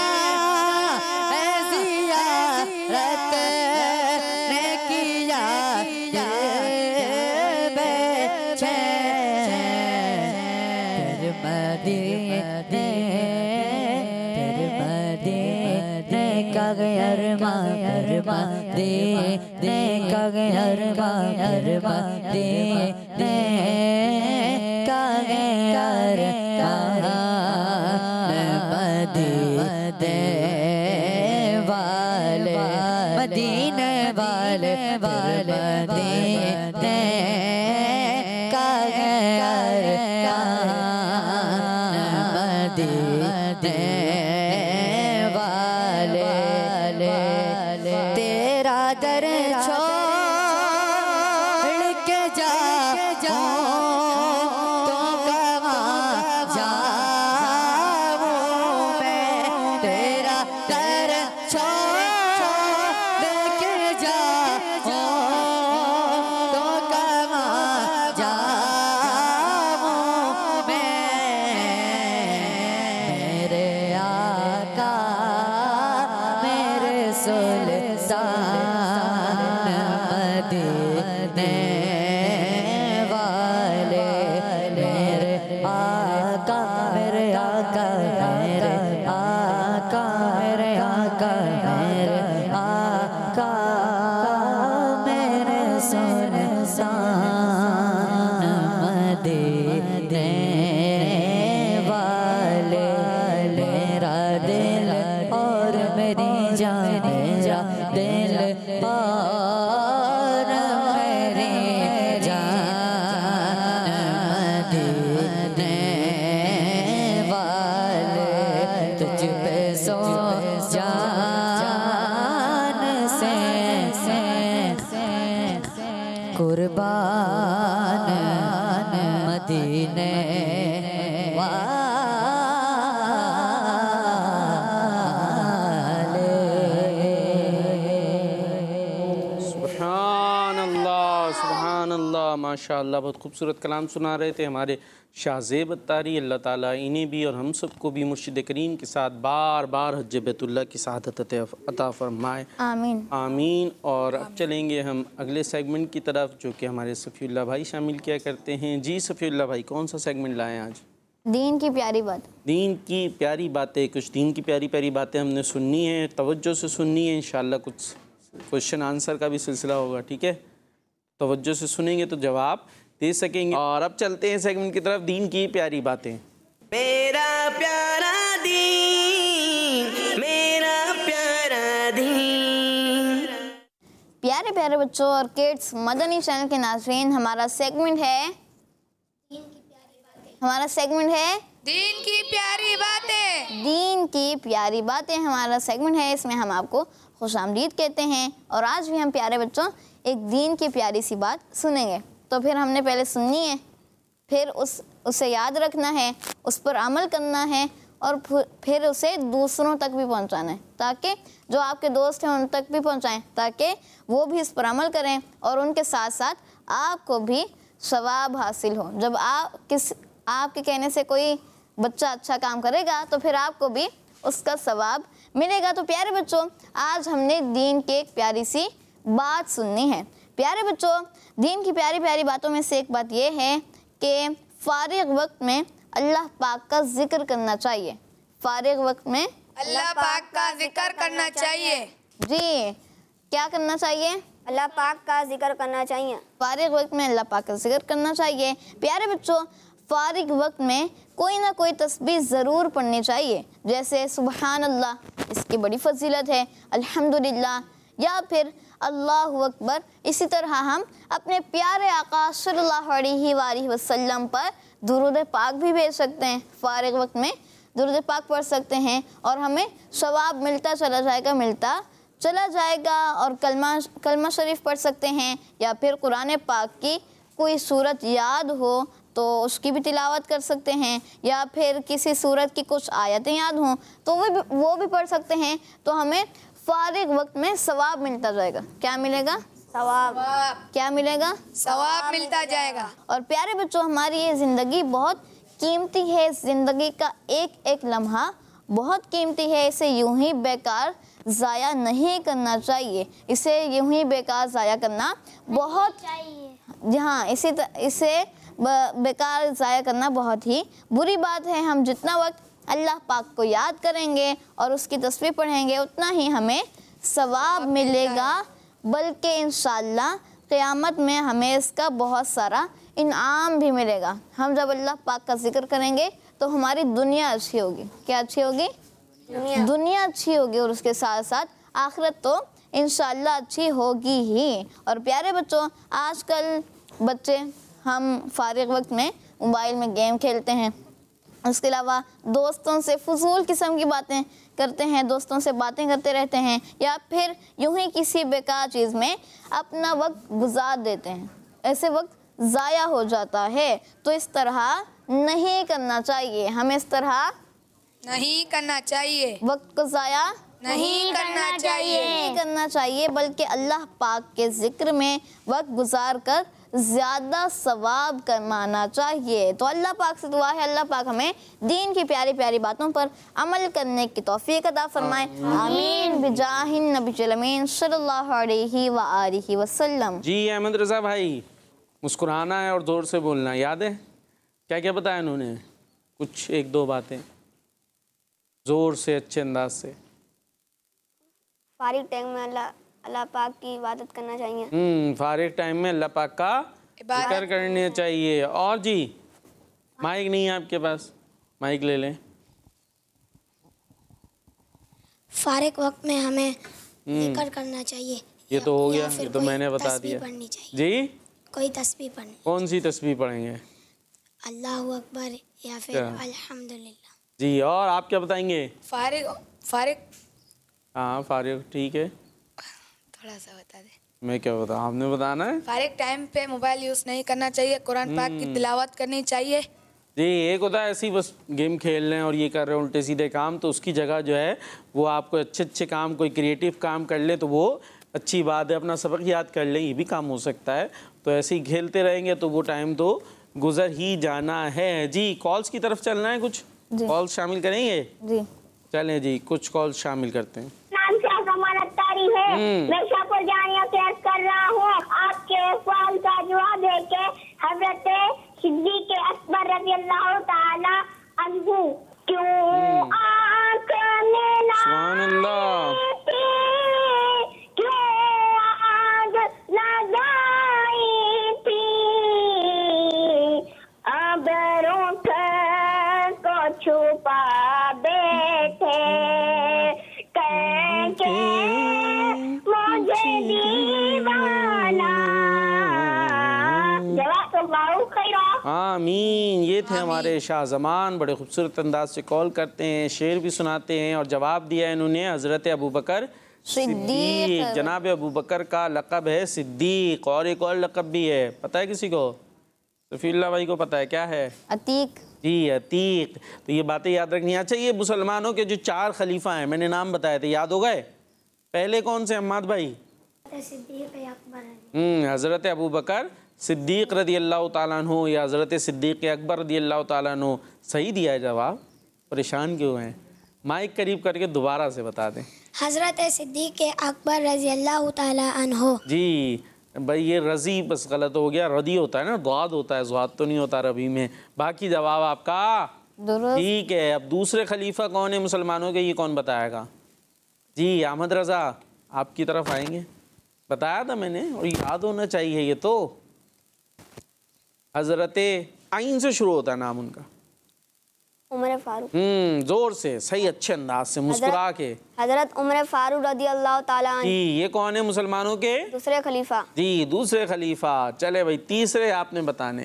ज़ियारत ने किया ये बेचैन फिर मदीने फिर मदीने का गरमा गरमा दे दे का गरमा गरमा दे दे का गरमा मदीने वाले मदीने वाले वाले मदीने का गरमा मदीने वाले तेरा दर छोड़ के जा तो कहाँ जाऊँ मैं तेरा दर छोड़ के जा तो कहाँ जाऊँ मैं मेरे आका मेरे सुल्तान मदीने वाले मेरे आका मेरे आका मेरे आका मेरे आका मेरे आका मेरे सुल्तान मदीने वाले मेरा दिल और मेरी जान मेरा दिल और मेरी जान मदीने वाले तुझ पे सो जान से कुर्बान मदीने
माशाअल्लाह बहुत खूबसूरत कलाम सुना रहे थे हमारे शाहज़ेब अत्तारी। अल्लाह ताला इन्हें भी और हम सबको भी मुर्शिद करीम के साथ बार बार हज बैतुल्लाह की सआदत अता फरमाए,
आमीन
आमीन। और अब चलेंगे हम अगले सेगमेंट की तरफ जो कि हमारे सफ़ीउल्लाह भाई शामिल किया करते हैं। जी सफ़ीउल्लाह भाई, कौन सा सेगमेंट लाएँ आज?
दीन की प्यारी बात।
दीन की प्यारी बातें, कुछ दीन की प्यारी प्यारी बातें हमने सुननी है, तवज्जो से सुननी है। इंशाअल्लाह कुछ क्वेश्चन आंसर का भी सिलसिला होगा, ठीक है? तवज्जो से सुनेंगे तो जवाब दे सकेंगे। और अब चलते हैं सेगमेंट की तरफ, दीन की प्यारी बातें।
मेरा प्यारा दीन, मेरा प्यारा दीन।
प्यारे प्यारे बच्चों और किड्स, मदनी चैनल के नाज़रीन, हमारा सेगमेंट है हमारा सेगमेंट है
दीन की प्यारी बातें।
दीन की प्यारी बातें हमारा सेगमेंट है। इसमें हम आपको खुशामदीद कहते हैं और आज भी हम प्यारे बच्चों एक दीन की प्यारी सी बात सुनेंगे। तो फिर हमने पहले सुननी है, फिर उस उसे याद रखना है, उस पर अमल करना है और फिर उसे दूसरों तक भी पहुंचाना है, ताकि जो आपके दोस्त हैं उन तक भी पहुंचाएं, ताकि वो भी इस पर अमल करें और उनके साथ साथ आपको भी सवाब हासिल हो। जब आप किस आपके कहने से कोई बच्चा अच्छा काम करेगा तो फिर आपको भी उसका सवाब मिलेगा। तो प्यारे बच्चों, आज हमने दीन की एक प्यारी सी बात सुननी है। प्यारे बच्चों, दीन की प्यारी प्यारी बातों में से एक बात यह है कि फारिग वक्त में अल्लाह पाक का जिक्र करना चाहिए। फारिग वक्त में
अल्लाह पाक का जिक्र करना चाहिए।
जी, क्या करना चाहिए?
अल्लाह पाक का जिक्र करना चाहिए।
फारिग वक्त में अल्लाह पाक का जिक्र करना चाहिए। प्यारे बच्चों, फारिग वक्त में कोई ना कोई तस्बीह ज़रूर पढ़नी चाहिए, जैसे सुबहान अल्लाह, इसकी बड़ी फजीलत है, अल्हम्दुलिल्लाह, या फिर अल्लाहु अकबर। इसी तरह हम अपने प्यारे आका सल्लल्लाहु अलैहि वसल्लम पर दुरूद पाक भी भेज सकते हैं। फारिग वक्त में दुरूद पाक पढ़ सकते हैं और हमें सवाब मिलता चला जाएगा मिलता चला जाएगा और कलमा कलमा शरीफ पढ़ सकते हैं, या फिर कुरान पाक की कोई सूरत याद हो तो उसकी भी तिलावत कर सकते हैं, या फिर किसी सूरत की कुछ आयतें याद हों तो वो भी वो भी पढ़ सकते हैं। तो हमें फारिग वक्त में सवाब मिलता जाएगा। क्या मिलेगा?
सवाब।
क्या मिलेगा?
सवाब मिलता जाएगा।
और प्यारे बच्चों, हमारी ये ज़िंदगी बहुत कीमती है, ज़िंदगी का एक एक लम्हा बहुत कीमती है, इसे यूं ही बेकार ज़ाया नहीं करना चाहिए। इसे यूं ही बेकार ज़ाया करना बहुत चाहिए। हाँ, इसी त, इसे बेकार ज़ाया करना बहुत ही बुरी बात है। हम जितना वक्त अल्लाह पाक को याद करेंगे और उसकी तस्बीह पढ़ेंगे उतना ही हमें सवाब मिलेगा, बल्कि इंशाअल्लाह क़यामत में हमें इसका बहुत सारा इनाम भी मिलेगा। हम जब अल्लाह पाक का जिक्र करेंगे तो हमारी दुनिया अच्छी होगी। क्या अच्छी होगी? दुनिया, दुनिया अच्छी होगी और उसके साथ साथ आखिरत तो इंशाअल्लाह अच्छी होगी ही। और प्यारे बच्चों, आजकल बच्चे हम फारिग वक्त में मोबाइल में गेम खेलते हैं, उसके अलावा दोस्तों से फजूल किस्म की बातें करते हैं, दोस्तों से बातें करते रहते हैं, या फिर यूं ही किसी बेकार चीज़ में अपना वक्त गुजार देते हैं। ऐसे वक्त ज़ाया हो जाता है। तो इस तरह नहीं करना चाहिए। हमें इस तरह
नहीं करना चाहिए,
वक्त को ज़ाया
नहीं करना चाहिए।
नहीं करना चाहिए, बल्कि अल्लाह पाक के ज़िक्र में वक्त गुजार कर ज़्यादा सवाब कमाना चाहिए। तो अल्लाह पाक से दुआ है, अल्लाह पाक हमें दीन की प्यारी प्यारी बातों पर अमल करने की तौफीक अता फरमाए। आमीन बिजाहिन नबील अमीन सल्लल्लाहु अलैहि व आलिहि वसल्लम।
जी अहमद रज़ा भाई, मुस्कुराना है और ज़ोर से बोलना है, याद है? क्या क्या बताया उन्होंने? कुछ एक दो बातें ज़ोर से, अच्छे अंदाज से।
फारिग टाइम में अल्लाह अल्लाह पाक की इबादत करना चाहिए।
हम्म फारिग टाइम में अल्लाह पाक का जिक्र करने चाहिए। और जी, माइक नहीं है आपके पास? माइक ले लें।
फारिग वक्त में हमें जिक्र करना चाहिए।
ये तो हो गया,
या फिर
ये तो
कोई
मैंने बता
तस्बीह
दिया।
पढ़नी चाहिए।
जी,
कोई तस्बीह पढ़नी,
कौन सी तस्बीह पढ़ेंगे?
अल्लाहु अकबर या फिर
क्या?
अल्हम्दुलिल्लाह।
जी, और आप क्या बताएंगे?
फारिग फारिग
हाँ फारिग ठीक है,
थोड़ा सा बता दे।
मैं क्या बताऊँ, आपने बताना है।
फारिग टाइम पे मोबाइल यूज़ नहीं करना चाहिए, कुरान पाक की तिलावत करनी चाहिए।
जी, एक होता है ऐसे ही बस गेम खेल रहे हैं और ये कर रहे हैं उल्टे सीधे काम, तो उसकी जगह जो है वो आपको अच्छे अच्छे काम, कोई क्रिएटिव काम कर ले तो वो अच्छी बात है। अपना सबक याद कर लें, ये भी काम हो सकता है। तो ऐसे ही खेलते रहेंगे तो वो टाइम तो गुजर ही जाना है। जी, कॉल्स की तरफ चलना है, कुछ कॉल्स शामिल करेंगे?
जी
चलें जी, कुछ कॉल्स शामिल करते हैं।
नाम से जमानत तारी है, मैं शाहपुर जानिया से अर्ज कर रहा हूँ। आपके सवाल का जवाब देके हजरत सिद्दीक अकबर रज़ी अल्लाह ताला अन्हु क्यों आँख में
सुभान अल्लाह।
क्यों आग लगाई थी, अब रुख को छुपा बैठे करके मुझे दीवाना। जज़ाकल्लाहु खैरा।
आमीन। ये थे हमारे शाह ज़मान, बड़े खूबसूरत अंदाज से कॉल करते हैं, शेर भी सुनाते हैं। और जवाब दिया है इन्होंने हज़रत अबू बकर सिद्दीक। जनाब अबू बकर का लक़ब है सिद्दीक, और एक और लक़ब भी है, पता है किसी को? सफ़ीउल्लाह भाई को पता है, क्या है?
अतीक।
जी, अतीक। तो ये बातें याद रखनी। अच्छा, ये मुसलमानों के जो चार खलीफा हैं, मैंने नाम बताए थे, याद हो गए? पहले कौन से अम्माद भाई? हम्म हज़रत अबू बकर सिद्दीक रदी अल्लाह ताला अन्हु या हज़रत सिद्दीक अकबर रदी अल्लाह ताला अन्हु। सही दिया है जवाब, परेशान क्यों हैं? माइक करीब करके दोबारा से बता दें।
हजरत सिद्दीक अकबर रज़ी अल्लाह ताला अन्हु।
जी भाई, ये रज़ी बस गलत हो गया, रदी होता है ना, द्वाद होता है, ज़्वाद तो नहीं होता रबी में। बाकी जवाब आपका ठीक है। अब दूसरे खलीफा कौन है मुसलमानों के, ये कौन बताएगा? जी, अहमद रज़ा आपकी तरफ आएंगे। बताया था मैंने, और याद होना चाहिए ये तो। हज़रत आइन से शुरू होता है नाम उनका।
उमर फारूक।
हम्म जोर से, सही, अच्छे अंदाज से, मुस्कुरा के।
हजरत उमर फारूक रदी अल्लाह ताला अन्हु।
जी, ये कौन है मुसलमानों के?
दूसरे खलीफा।
जी, दूसरे खलीफा। चले भाई, तीसरे आपने बताने।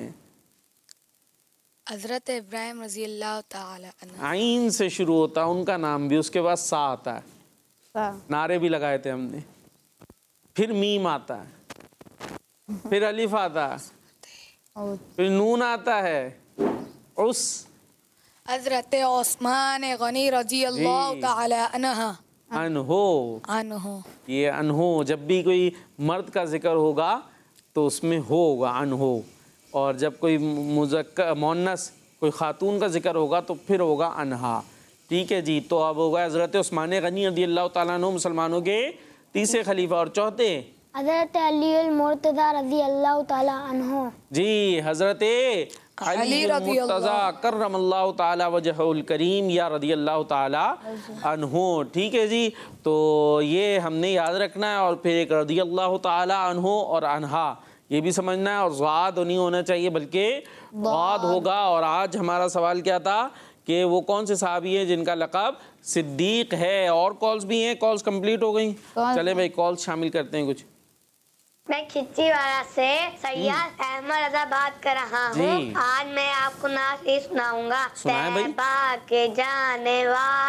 हजरत इब्राहिम रजी अल्लाह ताला अन्हु।
आइन से शुरू होता है उनका नाम भी, उसके बाद सा आता है, नारे भी लगाए थे हमने। फिर मीम आता है, फिर अलिफ आता है, फिर नून आता है, उस
हजरत ओस्मान गनी रजी अल्लाह ताला अन्हु।
अनहो
अन्हु।
ये अनहो, जब भी कोई मर्द का जिक्र होगा तो उसमें हो होगा अनहो, और जब कोई मुज़क्कर मोन्नस कोई खातून का जिक्र होगा तो फिर होगा अनहा। ठीक है जी, तो अब होगा हज़रत उस्मान गनी रज़ियल्लाहु ताला अन्हु मुसलमानों के तीसरे खलीफा। और चौथे
हज़रत अली मुर्तज़ा रज़ियल्लाहु ताला अन्हु
जी, हज़रत अली मुर्तज़ा करमल्लाहु ताला वजहुल करीम या रज़ियल्लाहु ताला अन्हु। ठीक है जी, तो ये हमने याद रखना है। और फिर एक रज़ियल्लाहु ताला अन्हु और अनहा ये भी समझना है। और ज़ाद नहीं होना चाहिए बल्कि ज़ाद होगा। और आज हमारा सवाल क्या था कि वो कौन से सहाबी हैं जिनका लक़ब सिद्दीक है। और कॉल्स भी हैं, कॉल्स कंप्लीट हो गई। चले भाई कॉल्स शामिल करते हैं कुछ।
मैं खिच्ची वाला से सैयद अहमद रजा बात कर रहा हूँ। आज मैं आपको नात ये सुनाऊंगा।
सुनाए भाई।
तैबा के जाने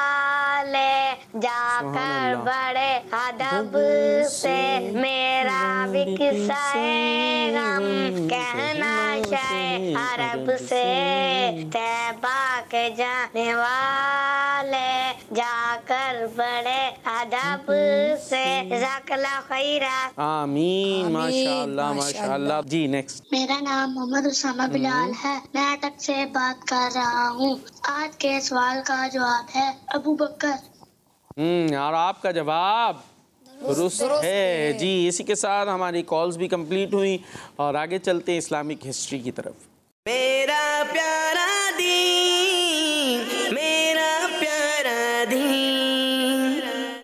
वाले जाकर बड़े अदब से मेरा भी किस्सा है गम कहना शाय अरब से। तैबा के जाने वाले जाकर बड़े अदब से। जज़ाकल्लाह खैरा।
आमीन, माशाअल्लाह माशाअल्लाह। जी नेक्स्ट।
मेरा नाम मोहम्मद उसामा बिलाल है। मैं अटक से बात कर रहा हूँ। आज के सवाल का जवाब है अबू बकर।
हम्म और आपका जवाब दुरुस्त है जी। इसी के साथ हमारी कॉल्स भी कंप्लीट हुई और आगे चलते हैं इस्लामिक हिस्ट्री की तरफ।
मेरा प्यारा दीन, मेरा प्यारा दीन।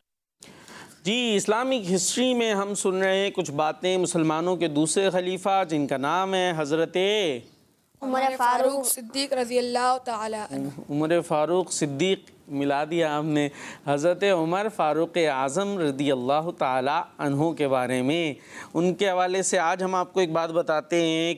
जी, इस्लामिक हिस्ट्री में हम सुन रहे हैं कुछ बातें मुसलमानों के दूसरे खलीफा जिनका नाम है हज़रत
उमर फारूक सिद्दीक रज़ियल्लाहु ताला अन्हु।
उमर फ़ारूक सिद्दीक मिला दिया हमने, हज़रत उमर फ़ारूक आज़म रज़ियल्लाहु ताला अन्हु के बारे में। उनके हवाले से आज हम आपको एक बात बताते हैं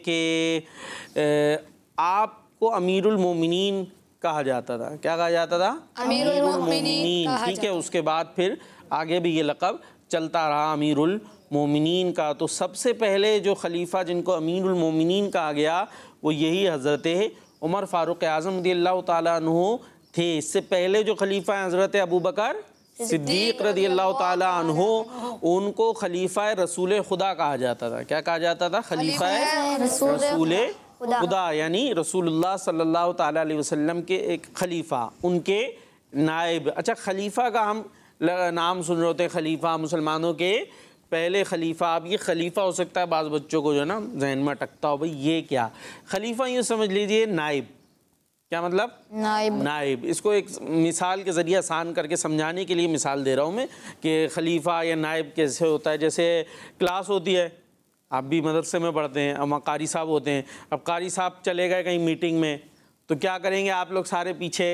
कि आपको अमीरुल मोमिनीन कहा जाता था। क्या कहा जाता था?
अमीरुल मोमिनीन कहा
ठीक है, उसके बाद फिर आगे भी ये लक़ब चलता रहा अमीरुल मोमिनीन का। तो सबसे पहले जो खलीफा जिनको अमीरुल मोमिनीन कहा गया वो यही हज़रत उमर फ़ारूक आज़म रज़ियल्लाहु ताला अन्हु थे। इससे पहले जो खलीफा हैं हज़रत अबू बकर सिद्दीक रज़ियल्लाहु ताला अन्हु, उनको खलीफा रसूल खुदा कहा जाता था। क्या कहा जाता था? खलीफा रसूल खुदा, यानी रसूलुल्लाह सल्लल्लाहु ताला अलैहि वसल्लम के एक खलीफा, उनके नायब। अच्छा, खलीफा का हम नाम सुन रहे होते हैं, खलीफा मुसलमानों के पहले खलीफा। अब ये खलीफा हो सकता है बाज़ बच्चों को जो ना जहन में अटकता हो, भाई ये क्या खलीफा? यूँ समझ लीजिए नाइब। क्या मतलब?
नाइब।
नाइब। इसको एक मिसाल के ज़रिए आसान करके समझाने के लिए मिसाल दे रहा हूँ मैं कि खलीफा या नाइब कैसे होता है। जैसे क्लास होती है, आप भी मदरसे में पढ़ते हैं, अब कारी साहब होते हैं। अब कारी साहब चले गए कहीं मीटिंग में, तो क्या करेंगे आप लोग? सारे पीछे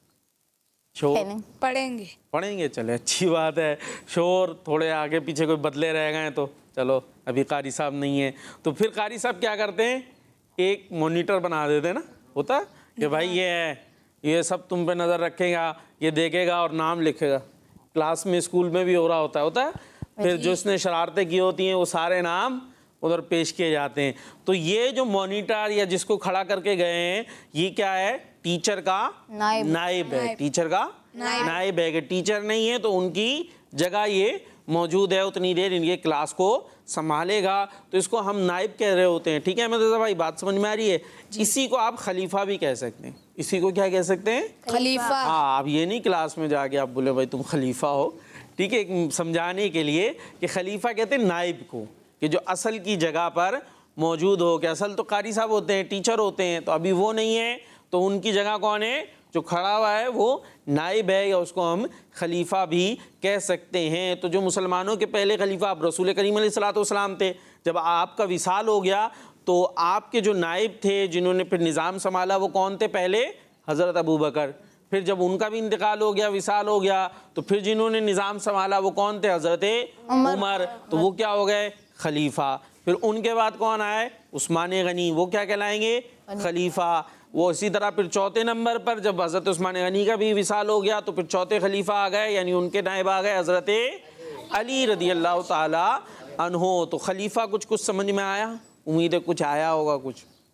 शोर
पढ़ेंगे
पढ़ेंगे। चले, अच्छी बात है। शोर थोड़े आगे पीछे कोई बदले रह गए तो चलो अभी कारी साहब नहीं है, तो फिर कारी साहब क्या करते हैं? एक मॉनिटर बना देते हैं ना, होता है कि भाई ये है, ये सब तुम पे नज़र रखेगा, ये देखेगा और नाम लिखेगा। क्लास में स्कूल में भी हो रहा होता है होता है फिर जो इसने शरारतें की होती हैं वो सारे नाम उधर पेश किए जाते हैं। तो ये जो मॉनिटर या जिसको खड़ा करके गए हैं, ये क्या है? टीचर का
नाइब,
नाइब है। टीचर का नाइब है कि टीचर नहीं है तो उनकी जगह ये मौजूद है, उतनी देर इनके क्लास को संभालेगा। तो इसको हम नाइब कह रहे होते हैं। ठीक है मतलब भाई, बात समझ में आ रही है? इसी को आप खलीफा भी कह सकते हैं। इसी को क्या कह सकते हैं?
खलीफा।
हाँ, आप ये नहीं क्लास में जाके आप बोले भाई तुम खलीफा हो। ठीक है, समझाने के लिए कि खलीफा कहते हैं नाइब को, कि जो असल की जगह पर मौजूद हो। कि असल तो कारी साहब होते हैं, टीचर होते हैं, तो अभी वो नहीं है तो उनकी जगह कौन है? जो खड़ा हुआ है वो नाइब है, या उसको हम खलीफा भी कह सकते हैं। तो जो मुसलमानों के पहले खलीफा आप रसूल करीम अलैहिस्सलाम थे, जब आपका विसाल हो गया तो आपके जो नाइब थे जिन्होंने फिर निज़ाम संभाला वो कौन थे? पहले हज़रत अबू बकर। फिर जब उनका भी इंतकाल हो गया, विसाल हो गया, तो फिर जिन्होंने निज़ाम संभाला वो कौन थे? हज़रत उमर। तो वो क्या हो गए? खलीफा। फिर उनके बाद कौन आए? उस्मान गनी। वो क्या कहलाएंगे? खलीफा। वो इसी तरह फिर चौथे नंबर पर जब हज़रत उस्मान गनी का भी विसाल हो गया तो फिर चौथे खलीफा आ गए, यानी उनके नायब आ गए हज़रत अली रज़ियल्लाहु ताला अन्हु। तो खलीफा कुछ कुछ समझ में आया? उम्मीद है कुछ आया होगा कुछ।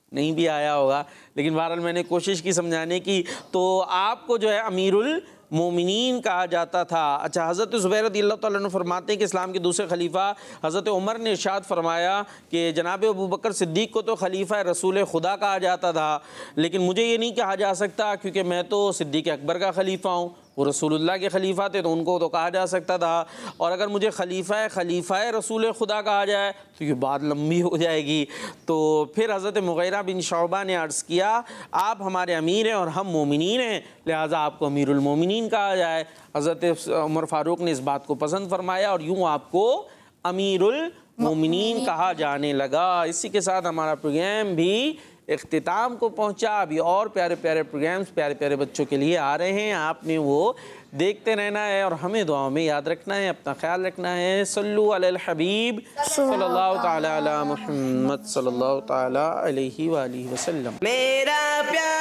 नहीं भी आया होगा, लेकिन बहरहाल मैंने कोशिश की समझाने की। तो आपको जो है अमीरुल मोमिनीन कहा जाता था। अच्छा, हज़रत ज़ुबैर रज़ियल्लाहु तआला अन्हु फरमाते हैं कि इस्लाम के दूसरे खलीफा हज़रत उमर ने इरशाद फरमाया कि जनाब अबू बकर सिद्दीक़ को तो खलीफा रसूल खुदा कहा जाता था, लेकिन मुझे ये नहीं कहा जा सकता क्योंकि मैं तो सिद्दीक़ अकबर का खलीफा हूँ, वो रसूलुल्लाह के खलीफा थे तो उनको तो कहा जा सकता था। और अगर मुझे खलीफा खलीफा रसूल खुदा कहा जाए तो ये बात लंबी हो जाएगी। तो फिर हज़रत मुग़ीरा बिन शौबा ने अर्ज़ किया, आप हमारे अमीर हैं और हम मोमिनीन हैं, लिहाजा आपको अमीरुल मोमिनीन कहा जाए। हज़रत उमर फ़ारूक ने इस बात को पसंद फरमाया और यूँ आपको अमीरुल मोमिनीन कहा जाने लगा। इसी के साथ हमारा प्रोग्राम भी इख्तिताम को पहुंचा। अभी और प्यारे प्यारे प्रोग्राम्स प्यारे प्यारे बच्चों के लिए आ रहे हैं, आपने वो देखते रहना है और हमें दुआओं में याद रखना है, अपना ख्याल रखना है। सल्लु अलल हबीब सल्लल्लाहु ताला अला मुहम्मद सल्लल्लाहु ताला अलैहि व आलिहि वसल्लम।
मेरा प्यार